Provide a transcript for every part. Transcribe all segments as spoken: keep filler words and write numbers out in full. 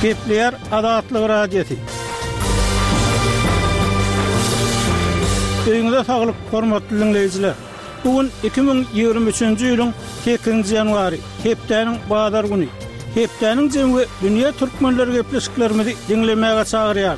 Gepler Adatlyk radiosi. Öýüňizde saglyk, hormatly dinleýijiler. Bugün iki bin ýygrimi üçinji ýylyň sekizinji ýanwary, hepdeniň bazar güni. Hepdeniň jemgy dünýä türkmenleri gepleşiklerimizi dinlemäge çagyrýar.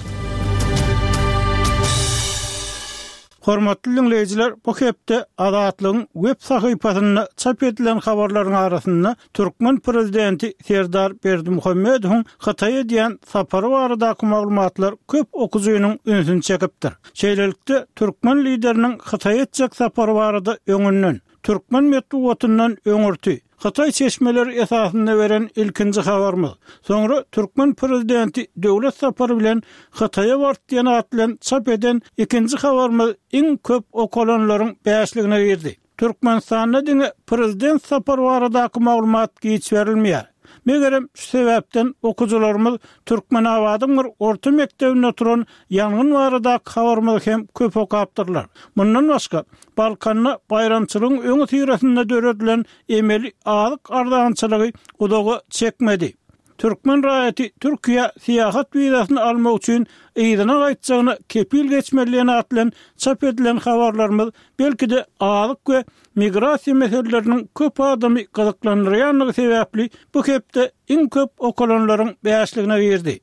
Hormatly dinleýijiler, bu hepde Adatlygyň web sahypasyna çap edilen habarlaryň arasynda Türkmen prezidenti Serdar Berdimuhammedowyň Hataýa diýen sapary baradaky maglumatlar köp okujuýynyň ünsüni çekipdir. Şeýlelikde Türkmen lideriniň Hataýa etjek sapary barada öňünden Türkmen medeniýetiniň öňürti Hatay çeşmeleri esasında veren ilkinci habarmız. Sonra Türkmen prezidenti döwlet sapary bilen Hatay'a bartdygyny atlan çap eden ikinci habarmız iň köp okulanlaryň beşligine girdi. Türkmenistanda diňe prezident sapary baradaky maglumat giç berilmeýär. Megerem şu sebäpden okujularymyz Türkmen awadyň bir orta mektebinde oturan ýangyn baradaky habarmyzy hem köp okapdyrlar. Mundan başga Balkanna bayramçylygyň öňe tirasynda döredilen emeli alyk ardançylygy udagy çekmedi. Türkmen raýaty Türkiýe siýahat wizasyny almak üçin ýygyna gaýtjagyny kepil geçmeliligine atlan çap edilen habarlarymyz belki-de alyk we migrasiýa meseleleriniň köp adamy gyzyklandyrýanlygy sebäpli bu hepde iň köp okulanlaryň beşligine girdi.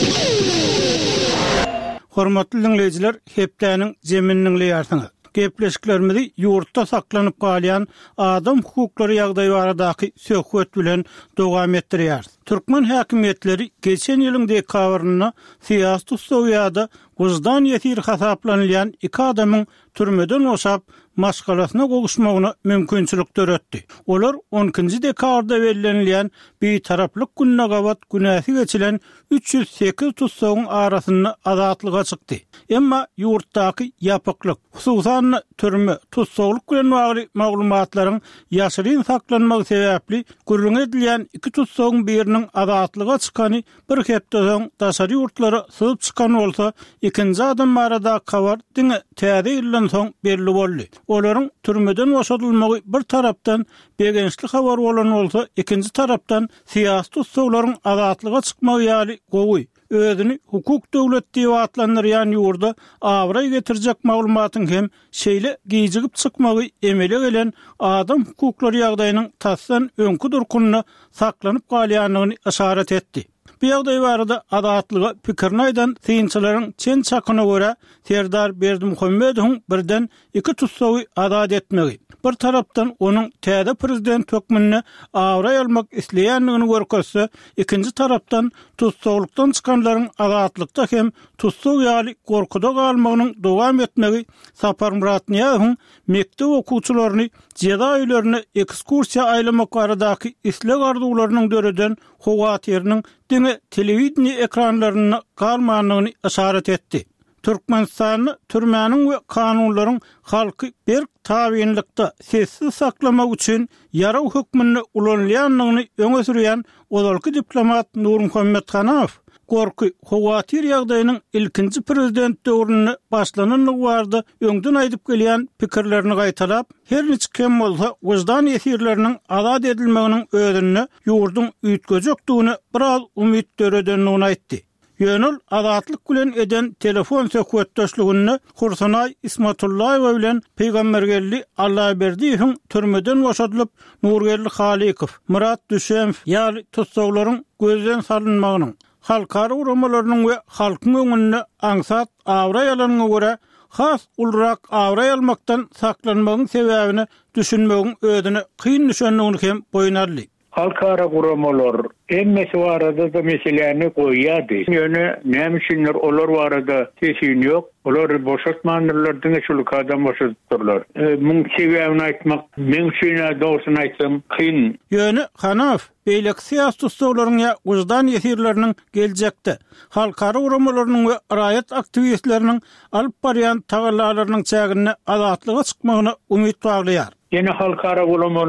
Hormatly dinleýijiler, hepdeniň jemininiň ýarsyňy. Gepleşiklerimizi ýurtda saklanyp galýan adam hukuklary ýagdaýy baradaky söhbet bilen dowam etdirýär. Türkmen häkimetleri geçen ýylyň dekabrynda siýasat tutsawyada wyzdan ýetir hasaplanýan iki adamyň türmeden oşap maskalasyna goguşmagyna mümkinçilik töretdi. Olar on ikinji dekabrda bellenilýän bir taraplyk günne gawat günäsi geçilen üç yüz sekiz tutsawyň arasyna azatlyga çykdy. Emma ýurtdaky ýapyklyk, hususan türme tutsawlyk bilen bagly maglumatlaryň ýaşyryn saklanmagy sebäpli gürrüň edilýän iki tutsawyň biriniň azatlyga çykany bir hepde soň daşary ýurtlara sygyp çykan bolsa, ikinji adam barada habar diňe täze ýyldan soň belli boldy. Olaryň türmeden boşadylmagy bir tarapdan begençli habar bolan bolsa, ikinji tarapdan siýasat tutsawlaryň azatlyga çykmagy ýaly gowy özüni hukuk döwleti diýip atlandyrýan ýurda awray getirjek maglumatyň hem şeýle giýjigip çykmagy emele gelen adam hukuklary ýagdaýynyň tassan öňkü durkunyna saklanyp galýanlygyny işaret etdi. Bu ýagdaý barada adatlyga pikirini aýdan synçylaryň çen çakyna görä Serdar Berdimuhammedowyň birden iki tutsawy azat etmegi. Bir tarapdan onun täze prezident hökmüne awray almak isleýänligini görkezse, ikinji tarapdan tutsawlykdan çykanlaryň azatlykda hem tutsaw ýaly gorkuda galmagynyň dowam etmegi Sapar Murat Niýazowyň mektep okuwçylaryny jeda öýlerine ekskursiýa aýlamak baradaky isleg arzuwlarynyň döreden howatyrynyň diňe telewiziýa ekranlaryna galmanlygyny işaret etdi. Türkmenistany türmäniň we kanunlaryň halky berk tabinlikde sessiz saklamak üçin ýaraw hökmüne ulanýanlygyny öňe sürýän odalky diplomat Nurmuhammed Hanaw gorky howatyr ýagdaýynyň ilkinji prezident döwrüne başlananlygy barada öňden aýdyp gelýän pikirlerini gaýtalap, her neçe kem bolsa wyzdan ýetirleriniň azat edilmeginiň özüne ýurdun üýtgejekdigine biraz umyt döredenligini aýtdy. Ýönül azatlyk bilen eden telefon söhbetdeşligini Hursanay İsmatullaýew bilen Peýgambergelli Allahyberdiýewiň türmeden boşadylyp Nurgelli Halikow, Murat Düşemow ýaly tutsawlaryň gözden salynmagynyň, halkara uramalarynyň we halkyň öňünde aňsat awray alanyna görä has ulrak awray almakdan saklanmagyň sebäbini düşünmegiň özüne kyn düşenligini hem boýnarly. Halkara guramalar emmesi barada da meselelerini koyýardy. Ýöne näme üçindir olar barada teşin ýok. Olar boşaltmanlar diňe şuly adam boşaltdyrlar. Muň sebäbini aýtmak, men üçin dogrusyny aýtsam kyn. Ýöne Hanaw beýlek siýasat tutsawlaryň ýa wyzdan ýetirleriniň geljekde halkara uramalarynyň we raýat aktivistleriniň alyp barýan tagallalarynyň çägine azatlyga çykmagyna umyt baglaýar. Yine halkara ulamalar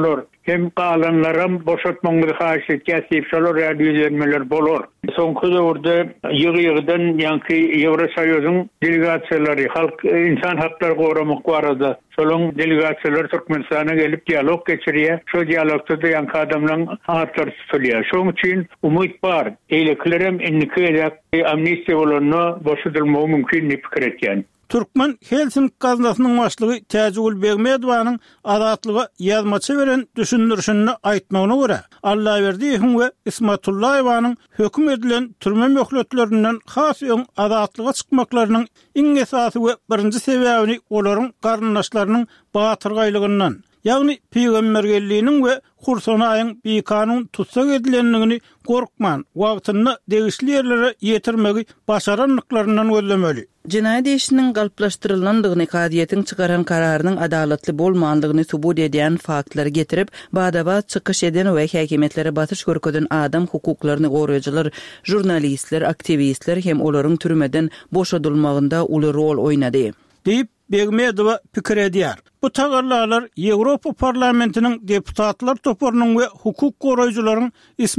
hem qalanlaram boşatmaňyzy haýyş etýär, şolar ýa-da bolar. Soňky döwürde ýygy-ýygydan ýa-ki Ýewrosoýuzyň delegasiýalary, halk insan hakkary goramak barada şolaň delegasiýalary Türkmenistana gelip dialog geçirýär. Şo dialogda da ýa-ki adamlaryň hatary tutulýar. Şoň üçin umyt bar. Eýlekilerem inniki edip amnistiýa bolanyny boşadylmagy mümkin diýip pikir etýär. Türkmen Helsinki gaznasynyň başlygy Täjegül Begmedowanyň adatlyga ýazmaça beren düşündürüşini aýtmagyna görä, Allaýberdiýewiň we Ismatullaýewanyň höküm edilen türme möhletlerinden has öň adatlyga çykmaklarynyň iň esasy we birinji sebäbini olaryň garyndaşlarynyň batyrgylygyndan, ýagny peýgambergelliginiň we Hursanaýyň bir kanun tutsak edilenligini gorkman, wagtyny degişli ýerlere ýetirmegi başaranlyklaryndan gözlemeli. Cinayet işinin galplaştırılandygyny kadiýetiň çıkaran kararynyň adalatly bolmandygyny subut edýän faktlar getirip, badaba çykyş eden we häkimetlere batyş görkezden adam hukuklaryny goraýjylar, jurnalistler, aktivistler hem olaryň türmeden boşadylmagynda uly rol oýnady. Diýip Begmedowa pikir edýär. Bu tagarlar Ýewropa parlamentiniň deputatlar toparynyň we hukuk goraýjylaryň